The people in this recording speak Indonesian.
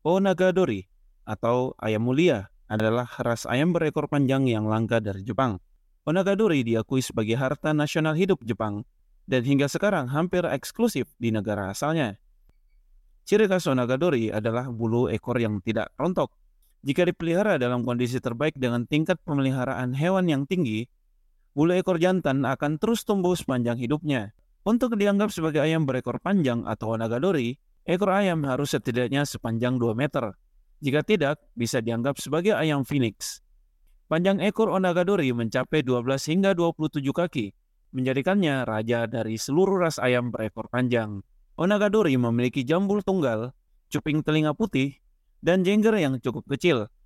Onagadori atau ayam mulia adalah ras ayam berekor panjang yang langka dari Jepang. Onagadori diakui sebagai harta nasional hidup Jepang dan hingga sekarang hampir eksklusif di negara asalnya. Ciri khas Onagadori adalah bulu ekor yang tidak rontok. Jika dipelihara dalam kondisi terbaik dengan tingkat pemeliharaan hewan yang tinggi, bulu ekor jantan akan terus tumbuh sepanjang hidupnya. Untuk dianggap sebagai ayam berekor panjang atau Onagadori, ekor ayam harus setidaknya sepanjang 2 meter. Jika tidak, bisa dianggap sebagai ayam phoenix. Panjang ekor Onagadori mencapai 12 hingga 27 kaki, menjadikannya raja dari seluruh ras ayam berekor panjang. Onagadori memiliki jambul tunggal, cuping telinga putih, dan jengger yang cukup kecil.